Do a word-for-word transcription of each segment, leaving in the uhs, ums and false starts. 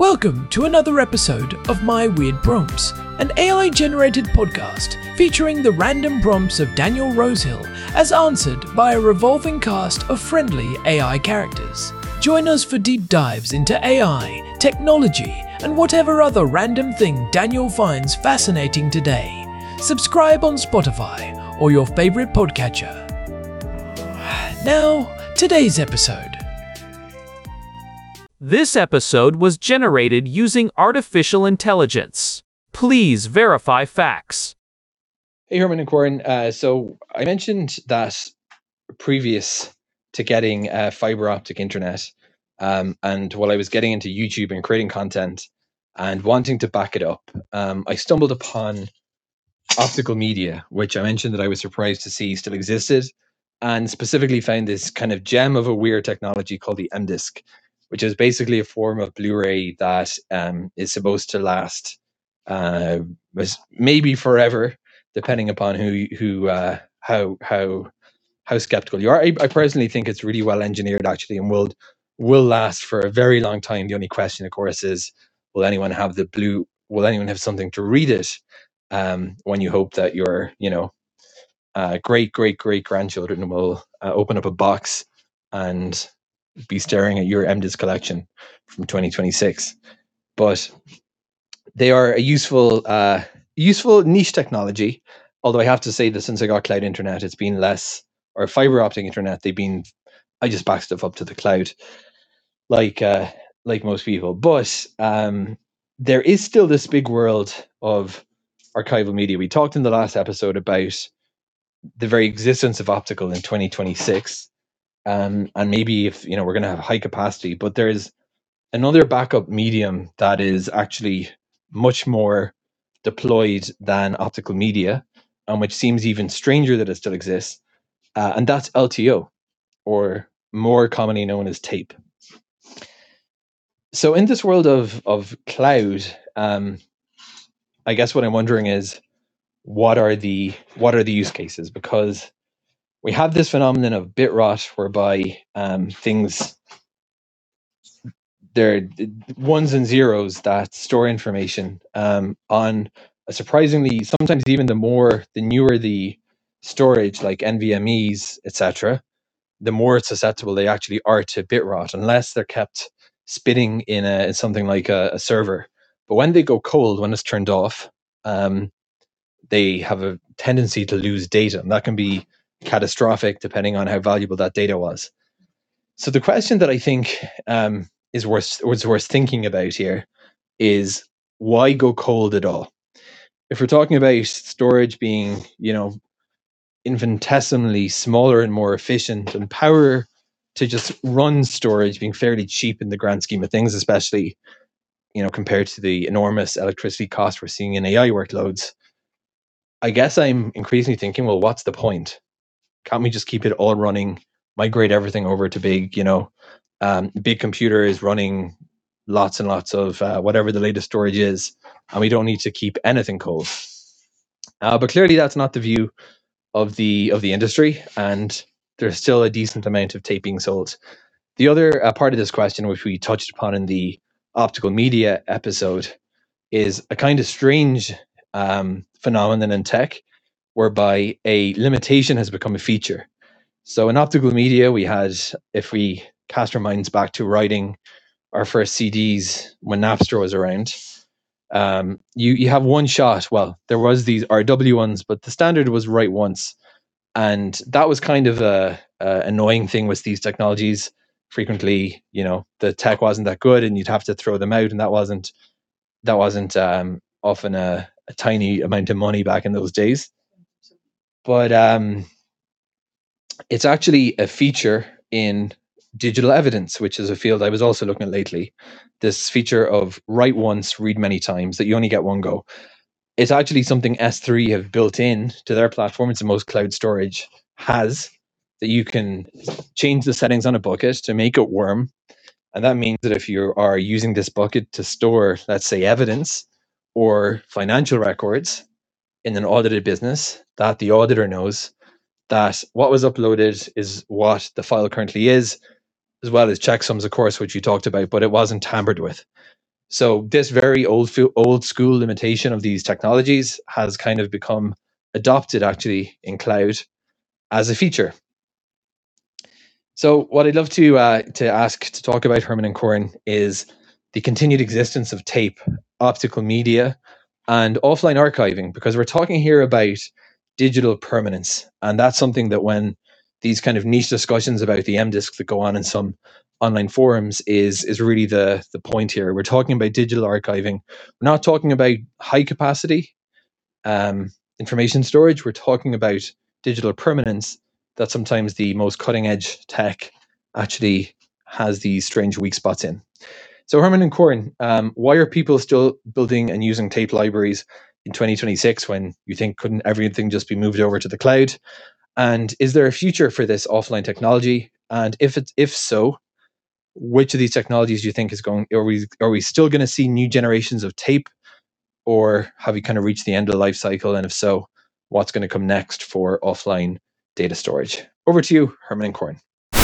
Welcome to another episode of My Weird Prompts, an A I-generated podcast featuring the random prompts of Daniel Rosehill as answered by a revolving cast of friendly A I characters. Join us for deep dives into A I, technology, and whatever other random thing Daniel finds fascinating today. Subscribe on Spotify or your favorite podcatcher. Now, today's episode. This episode was generated using artificial intelligence. Please verify facts. Hey, Herman and Corin. Uh, so I mentioned that previous to getting uh, fiber optic internet, um, and while I was getting into YouTube and creating content and wanting to back it up, um, I stumbled upon optical media, which I mentioned that I was surprised to see still existed, and specifically found this kind of gem of a weird technology called the M-Disc, which is basically a form of Blu-ray that um, is supposed to last uh, maybe forever, depending upon who who uh, how how how skeptical you are. I, I personally think it's really well engineered, actually, and will will last for a very long time. The only question, of course, is will anyone have the blue? Will anyone have something to read it? Um, when you hope that your you know uh, great great great grandchildren will uh, open up a box and be staring at your M-Disc collection from twenty twenty-six. But they are a useful uh, useful niche technology. Although I have to say that since I got cloud internet, it's been less, or fiber optic internet, they've been, I just back stuff up to the cloud, like uh, like most people. But um, there is still this big world of archival media. We talked in the last episode about the very existence of optical in twenty twenty-six. Um, and maybe if you know we're going to have high capacity, but there's another backup medium that is actually much more deployed than optical media, and which seems even stranger that it still exists, uh, and that's L T O, or more commonly known as tape. So in this world of of cloud, um, I guess what I'm wondering is what are the what are the use cases, because we have this phenomenon of bit rot, whereby um, things, they're ones and zeros that store information um, on a surprisingly, sometimes even the more, the newer the storage, like N V M Es, et cetera, the more susceptible they actually are to bit rot, unless they're kept spinning in, a, in something like a, a server. But when they go cold, when it's turned off, um, they have a tendency to lose data, and that can be catastrophic depending on how valuable that data was. So the question that I think um, is worth was worth thinking about here is, why go cold at all? If we're talking about storage being, you know, infinitesimally smaller and more efficient, and power to just run storage being fairly cheap in the grand scheme of things, especially, you know, compared to the enormous electricity costs we're seeing in A I workloads, I guess I'm increasingly thinking, well, what's the point? Can't we just keep it all running, migrate everything over to big, you know, um, big computers running lots and lots of uh, whatever the latest storage is, and we don't need to keep anything cold. Uh, but clearly that's not the view of the of the industry, and there's still a decent amount of tape being sold. The other uh, part of this question, which we touched upon in the optical media episode, is a kind of strange um, phenomenon in tech, whereby a limitation has become a feature. So in optical media, we had, if we cast our minds back to writing our first C Ds when Napster was around, um, you, you have one shot. Well, there was these R W ones, but the standard was write once. And that was kind of a, a annoying thing with these technologies. Frequently, you know, the tech wasn't that good and you'd have to throw them out, and that wasn't, that wasn't um, often a, a tiny amount of money back in those days. But um, it's actually a feature in digital evidence, which is a field I was also looking at lately. This feature of write once, read many times, that you only get one go. It's actually something S three have built in to their platform. It's the most cloud storage has, that you can change the settings on a bucket to make it worm. And that means that if you are using this bucket to store, let's say, evidence or financial records in an audited business, that the auditor knows that what was uploaded is what the file currently is, as well as checksums, of course, which you talked about, but it wasn't tampered with. So this very old old school limitation of these technologies has kind of become adopted actually in cloud as a feature. So what I'd love to uh, to ask to talk about, Herman and Corin, is the continued existence of tape, optical media, and offline archiving, because we're talking here about digital permanence, and that's something that when these kind of niche discussions about the M disk that go on in some online forums is is really the the point here. We're talking about digital archiving. We're not talking about high capacity um, information storage. We're talking about digital permanence, that sometimes the most cutting edge tech actually has these strange weak spots in. So Herman and Corin, um, why are people still building and using tape libraries in twenty twenty-six when you think couldn't everything just be moved over to the cloud? And is there a future for this offline technology? And if it's if so, which of these technologies do you think is going? Are we are we still going to see new generations of tape, or have we kind of reached the end of the life cycle? And if so, what's going to come next for offline data storage? Over to you, Herman and Corin.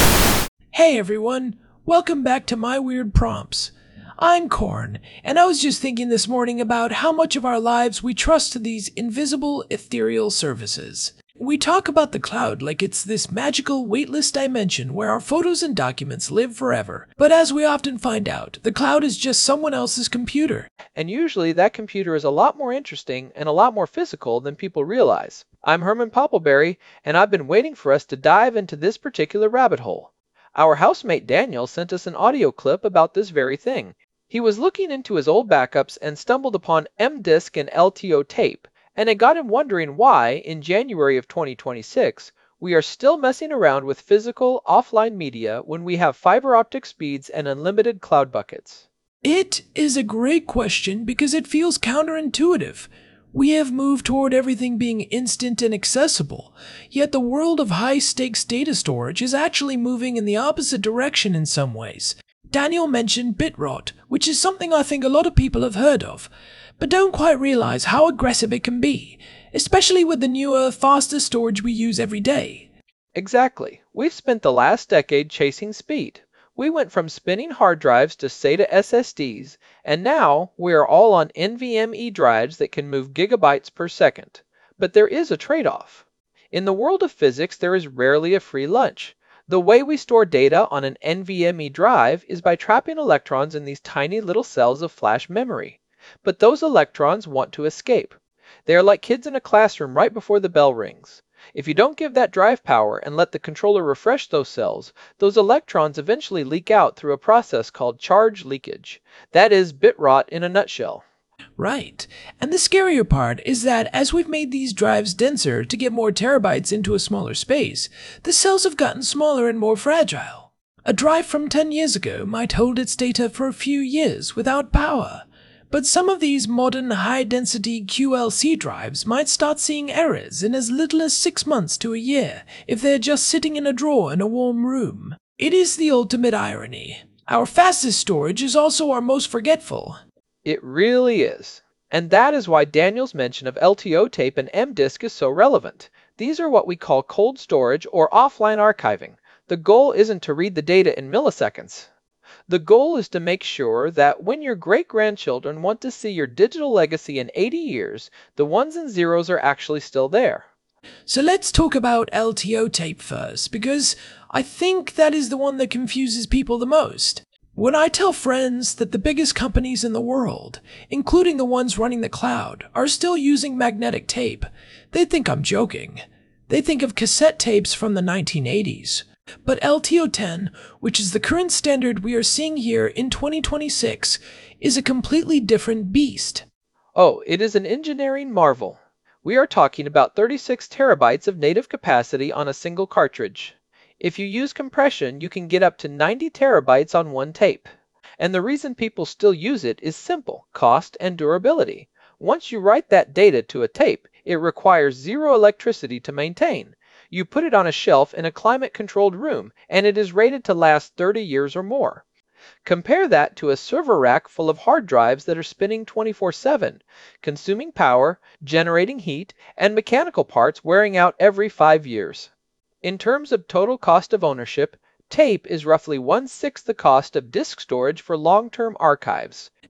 Hey everyone, welcome back to My Weird Prompts. I'm Corin, and I was just thinking this morning about how much of our lives we trust to these invisible, ethereal services. We talk about the cloud like it's this magical, weightless dimension where our photos and documents live forever. But as we often find out, the cloud is just someone else's computer. And usually that computer is a lot more interesting and a lot more physical than people realize. I'm Herman Poppleberry, and I've been waiting for us to dive into this particular rabbit hole. Our housemate Daniel sent us an audio clip about this very thing. He was looking into his old backups and stumbled upon M disk and L T O tape, and it got him wondering why, in January of twenty twenty-six, we are still messing around with physical, offline media when we have fiber optic speeds and unlimited cloud buckets. It is a great question because it feels counterintuitive. We have moved toward everything being instant and accessible, yet the world of high-stakes data storage is actually moving in the opposite direction in some ways. Daniel mentioned bit rot, which is something I think a lot of people have heard of, but don't quite realize how aggressive it can be, especially with the newer, faster storage we use every day. Exactly. We've spent the last decade chasing speed. We went from spinning hard drives to SATA S S Ds, and now we are all on NVMe drives that can move gigabytes per second. But there is a trade-off. In the world of physics, there is rarely a free lunch. The way we store data on an NVMe drive is by trapping electrons in these tiny little cells of flash memory. But those electrons want to escape. They are like kids in a classroom right before the bell rings. If you don't give that drive power and let the controller refresh those cells, those electrons eventually leak out through a process called charge leakage. That is bit rot in a nutshell. Right. And the scarier part is that as we've made these drives denser to get more terabytes into a smaller space, the cells have gotten smaller and more fragile. A drive from ten years ago might hold its data for a few years without power. But some of these modern high-density Q L C drives might start seeing errors in as little as six months to a year if they're just sitting in a drawer in a warm room. It is the ultimate irony. Our fastest storage is also our most forgetful. It really is. And that is why Daniel's mention of L T O tape and M disk is so relevant. These are what we call cold storage or offline archiving. The goal isn't to read the data in milliseconds. The goal is to make sure that when your great-grandchildren want to see your digital legacy in eighty years, the ones and zeros are actually still there. So let's talk about L T O tape first, because I think that is the one that confuses people the most. When I tell friends that the biggest companies in the world, including the ones running the cloud, are still using magnetic tape, they think I'm joking. They think of cassette tapes from the nineteen eighties. But L T O ten, which is the current standard we are seeing here in twenty twenty-six, is a completely different beast. Oh, it is an engineering marvel. We are talking about thirty-six terabytes of native capacity on a single cartridge. If you use compression, you can get up to ninety terabytes on one tape. And the reason people still use it is simple: cost and durability. Once you write that data to a tape, it requires zero electricity to maintain. You put it on a shelf in a climate-controlled room, and it is rated to last thirty years or more. Compare that to a server rack full of hard drives that are spinning twenty-four seven, consuming power, generating heat, and mechanical parts wearing out every five years. In terms of total cost of ownership, tape is roughly one-sixth the cost of disk storage for long-term archives.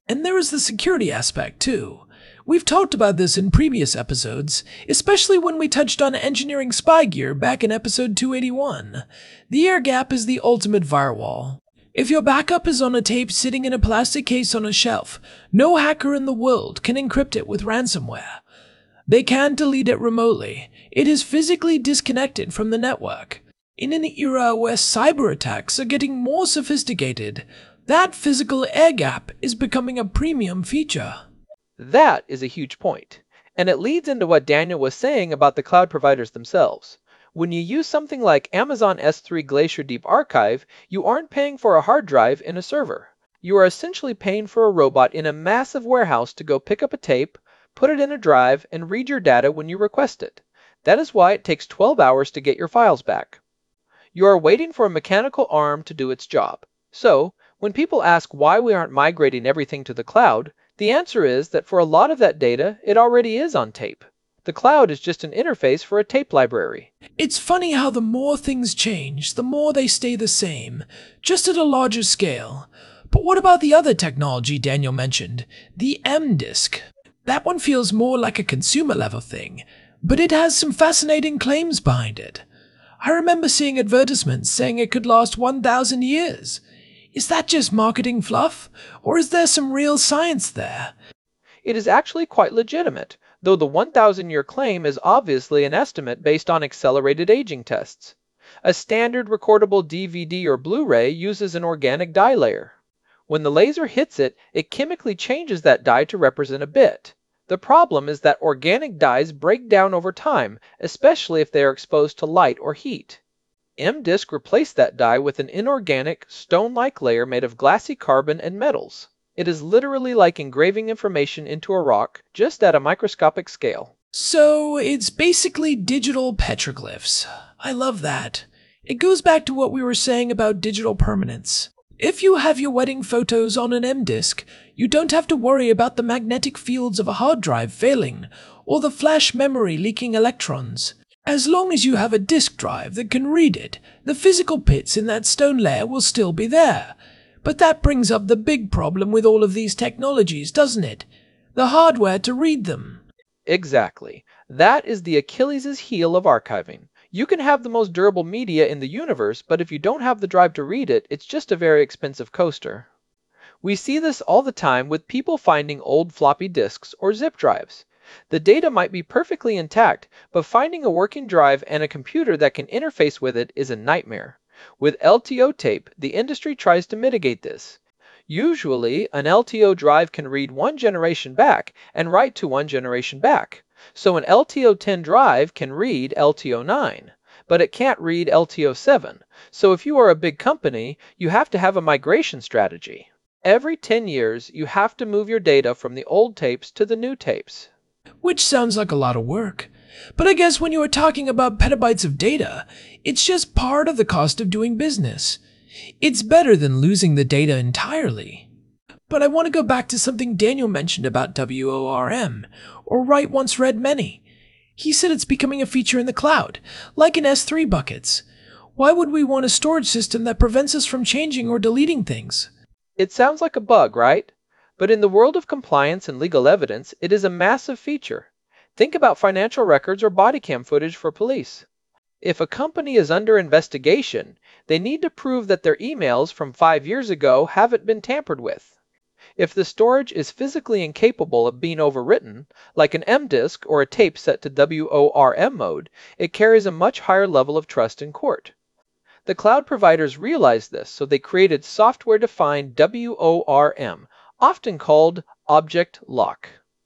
And there is the security aspect too. We've talked about this in previous episodes, especially when we touched on engineering spy gear back in episode two eighty-one. The air gap is the ultimate firewall. If your backup is on a tape sitting in a plastic case on a shelf, no hacker in the world can encrypt it with ransomware. They can't delete it remotely. It is physically disconnected from the network. In an era where cyber attacks are getting more sophisticated, that physical air gap is becoming a premium feature. That is a huge point, and it leads into what Daniel was saying about the cloud providers themselves. When you use something like Amazon S three Glacier Deep Archive, you aren't paying for a hard drive in a server. You are essentially paying for a robot in a massive warehouse to go pick up a tape, put it in a drive, and read your data when you request it. That is why it takes twelve hours to get your files back. You are waiting for a mechanical arm to do its job. So, when people ask why we aren't migrating everything to the cloud, the answer is that for a lot of that data, it already is on tape. The cloud is just an interface for a tape library. It's funny how the more things change, the more they stay the same, just at a larger scale. But what about the other technology Daniel mentioned, the M-Disk? That one feels more like a consumer-level thing, but it has some fascinating claims behind it. I remember seeing advertisements saying it could last one thousand years. Is that just marketing fluff, or is there some real science there? It is actually quite legitimate, though the one thousand year claim is obviously an estimate based on accelerated aging tests. A standard recordable D V D or Blu-ray uses an organic dye layer. When the laser hits it, it chemically changes that dye to represent a bit. The problem is that organic dyes break down over time, especially if they are exposed to light or heat. M-Disk replaced that dye with an inorganic, stone-like layer made of glassy carbon and metals. It is literally like engraving information into a rock, just at a microscopic scale. So, it's basically digital petroglyphs. I love that. It goes back to what we were saying about digital permanence. If you have your wedding photos on an M-Disk, you don't have to worry about the magnetic fields of a hard drive failing, or the flash memory leaking electrons. As long as you have a disk drive that can read it, the physical bits in that stone layer will still be there. But that brings up the big problem with all of these technologies, doesn't it? The hardware to read them. Exactly. That is the Achilles' heel of archiving. You can have the most durable media in the universe, but if you don't have the drive to read it, it's just a very expensive coaster. We see this all the time with people finding old floppy disks or zip drives. The data might be perfectly intact, but finding a working drive and a computer that can interface with it is a nightmare. With L T O tape, the industry tries to mitigate this. Usually, an L T O drive can read one generation back and write to one generation back. So an L T O ten drive can read L T O nine, but it can't read L T O seven. So if you are a big company, you have to have a migration strategy. Every ten years, you have to move your data from the old tapes to the new tapes. Which sounds like a lot of work. But I guess when you are talking about petabytes of data, it's just part of the cost of doing business. It's better than losing the data entirely. But I want to go back to something Daniel mentioned about W O R M, or Write Once Read Many. He said it's becoming a feature in the cloud, like in S three buckets. Why would we want a storage system that prevents us from changing or deleting things? It sounds like a bug, right? But in the world of compliance and legal evidence, it is a massive feature. Think about financial records or body cam footage for police. If a company is under investigation, they need to prove that their emails from five years ago haven't been tampered with. If the storage is physically incapable of being overwritten, like an M-Disk or a tape set to W O R M mode, it carries a much higher level of trust in court. The cloud providers realized this, so they created software-defined W O R M, often called Object Lock.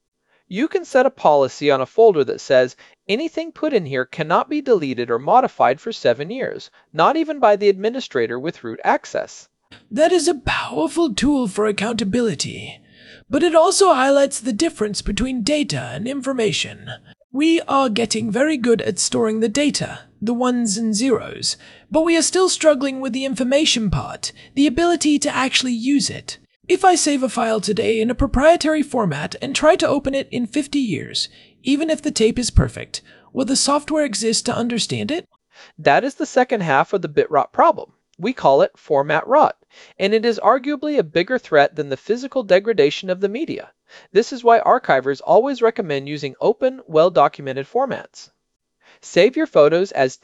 You can set a policy on a folder that says, anything put in here cannot be deleted or modified for seven years, not even by the administrator with root access. That is a powerful tool for accountability, but it also highlights the difference between data and information. We are getting very good at storing the data, the ones and zeros, but we are still struggling with the information part, the ability to actually use it. If I save a file today in a proprietary format and try to open it in fifty years, even if the tape is perfect, will the software exist to understand it? That is the second half of the bit rot problem. We call it format rot, and it is arguably a bigger threat than the physical degradation of the media. This is why archivers always recommend using open, well-documented formats. Save your photos as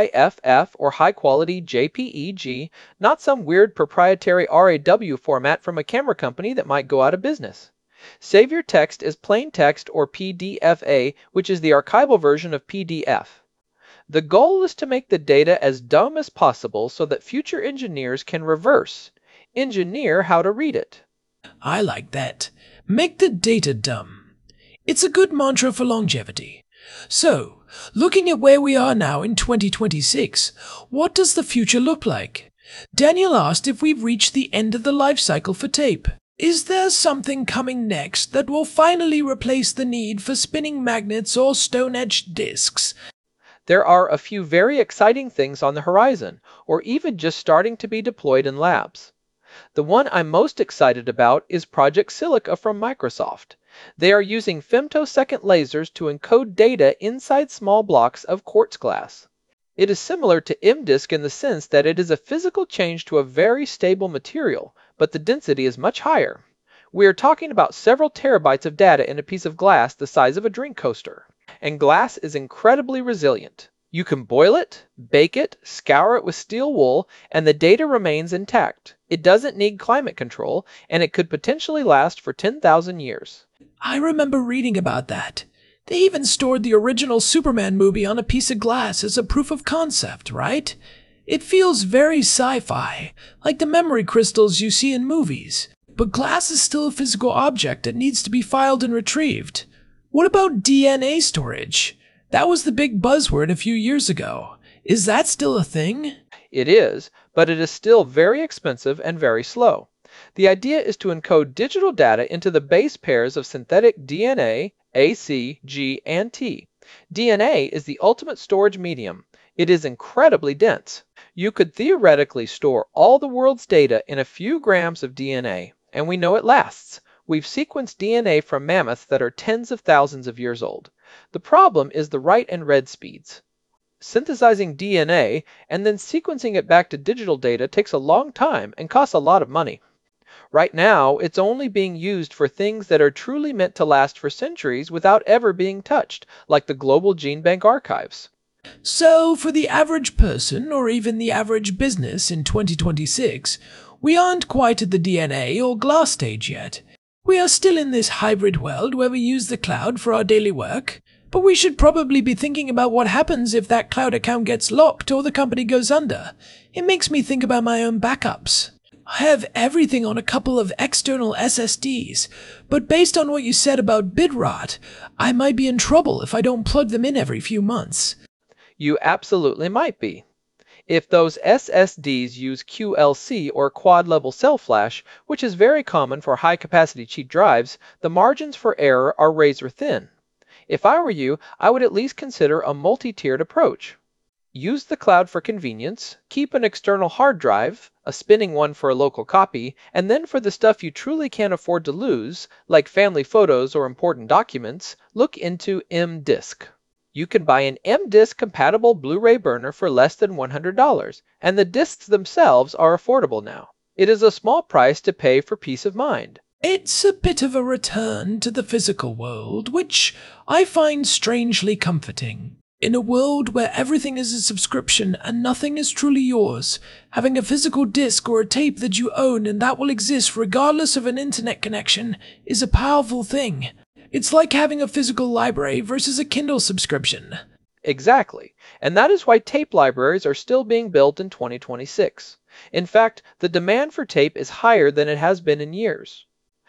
TIFF or high-quality J P E G, not some weird proprietary R A W format from a camera company that might go out of business. Save your text as plain text or P D F A, which is the archival version of P D F. The goal is to make the data as dumb as possible so that future engineers can reverse engineer how to read it. I like that. Make the data dumb. It's a good mantra for longevity. So, looking at where we are now in twenty twenty-six, what does the future look like? Daniel asked if we've reached the end of the life cycle for tape. Is there something coming next that will finally replace the need for spinning magnets or stone-etched discs? There are a few very exciting things on the horizon, or even just starting to be deployed in labs. The one I'm most excited about is Project Silica from Microsoft. They are using femtosecond lasers to encode data inside small blocks of quartz glass. It is similar to M disk in the sense that it is a physical change to a very stable material, but the density is much higher. We are talking about several terabytes of data in a piece of glass the size of a drink coaster. And glass is incredibly resilient. You can boil it, bake it, scour it with steel wool, and the data remains intact. It doesn't need climate control, and it could potentially last for ten thousand years. I remember reading about that. They even stored the original Superman movie on a piece of glass as a proof of concept, right? It feels very sci-fi, like the memory crystals you see in movies. But glass is still a physical object that needs to be filed and retrieved. What about D N A storage? That was the big buzzword a few years ago. Is that still a thing? It is, but it is still very expensive and very slow. The idea is to encode digital data into the base pairs of synthetic D N A, A, C, G, and T. D N A is the ultimate storage medium. It is incredibly dense. You could theoretically store all the world's data in a few grams of D N A, and we know it lasts. We've sequenced D N A from mammoths that are tens of thousands of years old. The problem is the write and read speeds. Synthesizing D N A and then sequencing it back to digital data takes a long time and costs a lot of money. Right now, it's only being used for things that are truly meant to last for centuries without ever being touched, like the Global Gene Bank archives. So, for the average person, or even the average business in twenty twenty-six, we aren't quite at the D N A or glass stage yet. We are still in this hybrid world where we use the cloud for our daily work, but we should probably be thinking about what happens if that cloud account gets locked or the company goes under. It makes me think about my own backups. I have everything on a couple of external S S Ds, but based on what you said about bit rot, I might be in trouble if I don't plug them in every few months. You absolutely might be. If those S S Ds use Q L C or quad-level cell flash, which is very common for high-capacity cheap drives, the margins for error are razor thin. If I were you, I would at least consider a multi-tiered approach. Use the cloud for convenience, keep an external hard drive, a spinning one for a local copy, and then for the stuff you truly can't afford to lose, like family photos or important documents, look into M disk. You can buy an M disk compatible Blu-ray burner for less than one hundred dollars, and the discs themselves are affordable now. It is a small price to pay for peace of mind. It's a bit of a return to the physical world, which I find strangely comforting. In a world where everything is a subscription and nothing is truly yours, having a physical disc or a tape that you own and that will exist regardless of an internet connection is a powerful thing. It's like having a physical library versus a Kindle subscription. Exactly, and that is why tape libraries are still being built in twenty twenty-six. In fact, the demand for tape is higher than it has been in years.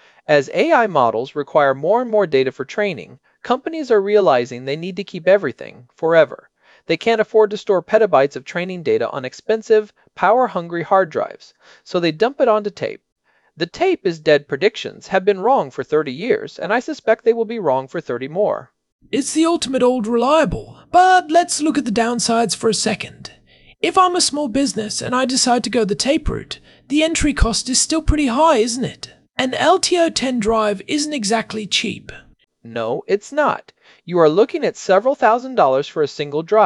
As A I models require more and more data for training, companies are realizing they need to keep everything, forever. They can't afford to store petabytes of training data on expensive, power-hungry hard drives, so they dump it onto tape. The tape is dead predictions have been wrong for thirty years, and I suspect they will be wrong for thirty more. It's the ultimate old reliable, but let's look at the downsides for a second. If I'm a small business and I decide to go the tape route, the entry cost is still pretty high, isn't it? An L T O ten drive isn't exactly cheap. No, it's not. You are looking at several thousand dollars for a single drive.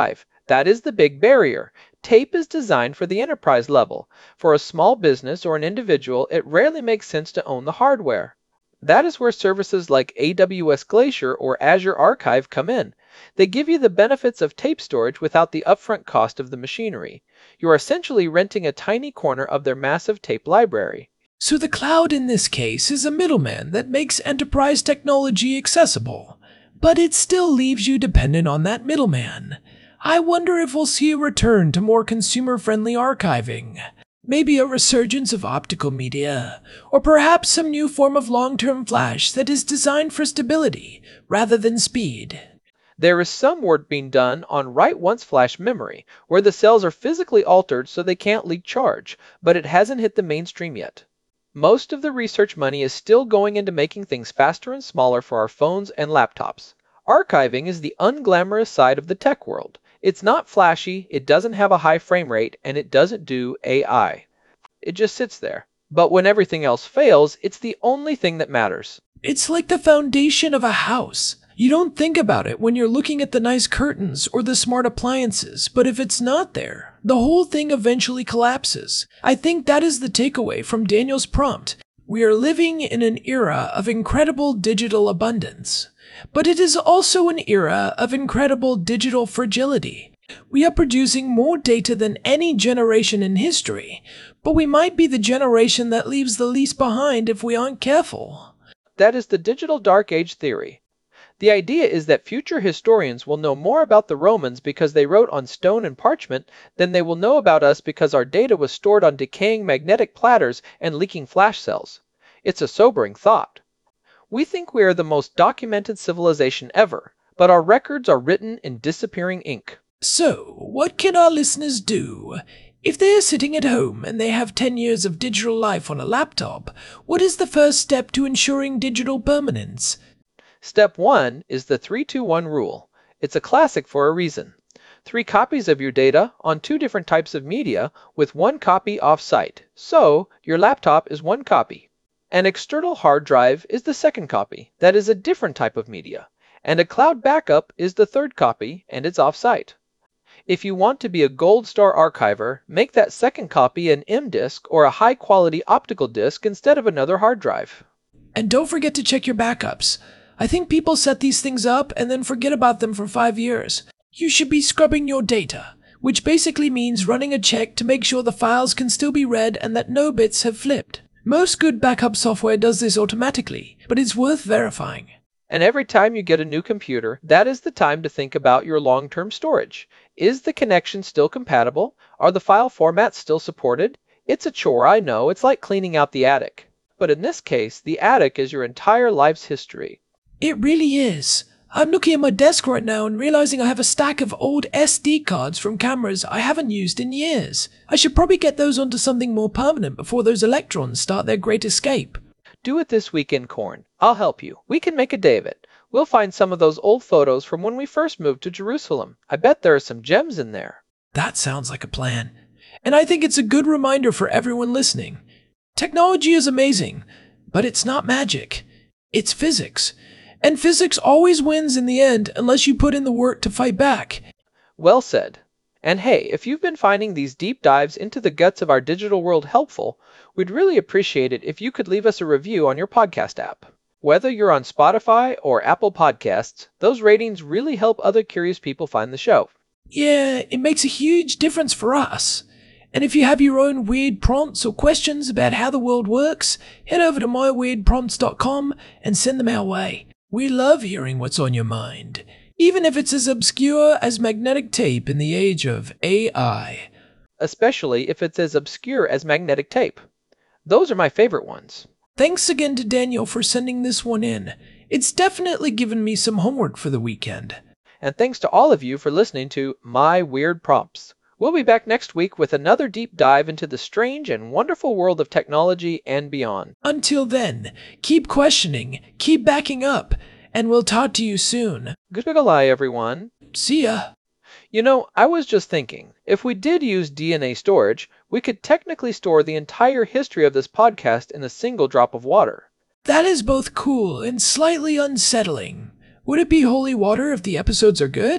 That is the big barrier. Tape is designed for the enterprise level. For a small business or an individual, it rarely makes sense to own the hardware. That is where services like A W S Glacier or Azure Archive come in. They give you the benefits of tape storage without the upfront cost of the machinery. You are essentially renting a tiny corner of their massive tape library. So the cloud in this case is a middleman that makes enterprise technology accessible, but it still leaves you dependent on that middleman. I wonder if we'll see a return to more consumer-friendly archiving. Maybe a resurgence of optical media, or perhaps some new form of long-term flash that is designed for stability rather than speed. There is some work being done on write-once flash memory, where the cells are physically altered so they can't leak charge, but it hasn't hit the mainstream yet. Most of the research money is still going into making things faster and smaller for our phones and laptops. Archiving is the unglamorous side of the tech world. It's not flashy, it doesn't have a high frame rate, and it doesn't do A I. It just sits there. But when everything else fails, it's the only thing that matters. It's like the foundation of a house. You don't think about it when you're looking at the nice curtains or the smart appliances, but if it's not there, the whole thing eventually collapses. I think that is the takeaway from Daniel's prompt. We are living in an era of incredible digital abundance, but it is also an era of incredible digital fragility. We are producing more data than any generation in history, but we might be the generation that leaves the least behind if we aren't careful. That is the digital dark age theory. The idea is that future historians will know more about the Romans because they wrote on stone and parchment than they will know about us because our data was stored on decaying magnetic platters and leaking flash cells. It's a sobering thought. We think we are the most documented civilization ever, but our records are written in disappearing ink. So, what can our listeners do? If they are sitting at home and they have ten years of digital life on a laptop, what is the first step to ensuring digital permanence? Step one is the three two one rule. It's a classic for a reason. Three copies of your data on two different types of media with one copy off-site. So, your laptop is one copy. An external hard drive is the second copy. That is a different type of media. And a cloud backup is the third copy, and it's off-site. If you want to be a gold star archiver, make that second copy an M disk or a high-quality optical disk instead of another hard drive. And don't forget to check your backups. I think people set these things up and then forget about them for five years. You should be scrubbing your data, which basically means running a check to make sure the files can still be read and that no bits have flipped. Most good backup software does this automatically, but it's worth verifying. And every time you get a new computer, that is the time to think about your long-term storage. Is the connection still compatible? Are the file formats still supported? It's a chore, I know. It's like cleaning out the attic. But in this case, the attic is your entire life's history. It really is. I'm looking at my desk right now and realizing I have a stack of old S D cards from cameras I haven't used in years. I should probably get those onto something more permanent before those electrons start their great escape. Do it this weekend, Corn. I'll help you. We can make a day of it. We'll find some of those old photos from when we first moved to Jerusalem. I bet there are some gems in there. That sounds like a plan. And I think it's a good reminder for everyone listening. Technology is amazing, but it's not magic. It's physics. And physics always wins in the end unless you put in the work to fight back. Well said. And hey, if you've been finding these deep dives into the guts of our digital world helpful, we'd really appreciate it if you could leave us a review on your podcast app. Whether you're on Spotify or Apple Podcasts, those ratings really help other curious people find the show. Yeah, it makes a huge difference for us. And if you have your own weird prompts or questions about how the world works, head over to my weird prompts dot com and send them our way. We love hearing what's on your mind, even if it's as obscure as magnetic tape in the age of A I. Especially if it's as obscure as magnetic tape. Those are my favorite ones. Thanks again to Daniel for sending this one in. It's definitely given me some homework for the weekend. And thanks to all of you for listening to My Weird Prompts. We'll be back next week with another deep dive into the strange and wonderful world of technology and beyond. Until then, keep questioning, keep backing up, and we'll talk to you soon. Goodbye, everyone. See ya. You know, I was just thinking, if we did use D N A storage, we could technically store the entire history of this podcast in a single drop of water. That is both cool and slightly unsettling. Would it be holy water if the episodes are good?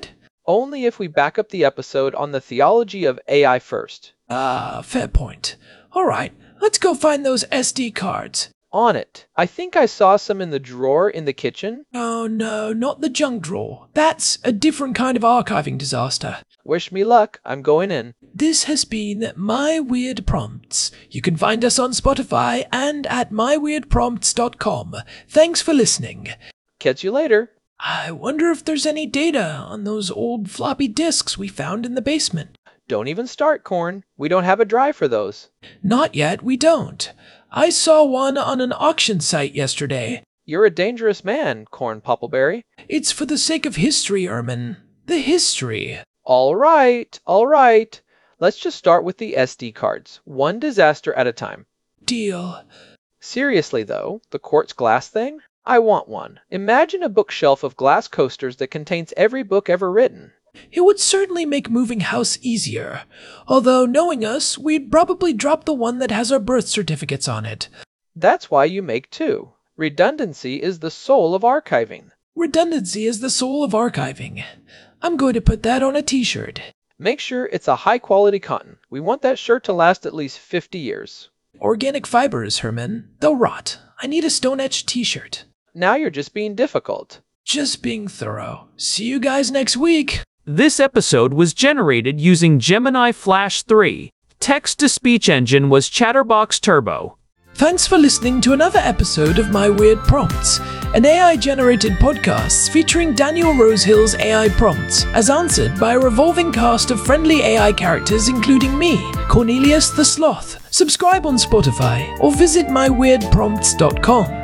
Only if we back up the episode on the theology of A I first. Ah, fair point. Alright, let's go find those S D cards. On it. I think I saw some in the drawer in the kitchen. Oh no, not the junk drawer. That's a different kind of archiving disaster. Wish me luck, I'm going in. This has been My Weird Prompts. You can find us on Spotify and at my weird prompts dot com. Thanks for listening. Catch you later. I wonder if there's any data on those old floppy disks we found in the basement. Don't even start, Corn. We don't have a drive for those. Not yet, we don't. I saw one on an auction site yesterday. You're a dangerous man, Corn Poppleberry. It's for the sake of history, Ermin. The history. All right, all right. Let's just start with the S D cards, one disaster at a time. Deal. Seriously though, the quartz glass thing? I want one. Imagine a bookshelf of glass coasters that contains every book ever written. It would certainly make moving house easier. Although, knowing us, we'd probably drop the one that has our birth certificates on it. That's why you make two. Redundancy is the soul of archiving. Redundancy is the soul of archiving. I'm going to put that on a t-shirt. Make sure it's a high-quality cotton. We want that shirt to last at least fifty years. Organic fibers, Herman. They'll rot. I need a stone-etched t-shirt. Now you're just being difficult. Just being thorough. See you guys next week. This episode was generated using Gemini Flash three. Text-to-speech engine was Chatterbox Turbo. Thanks for listening to another episode of My Weird Prompts, an A I-generated podcast featuring Daniel Rosehill's A I prompts, as answered by a revolving cast of friendly A I characters including me, Cornelius the Sloth. Subscribe on Spotify or visit my weird prompts dot com.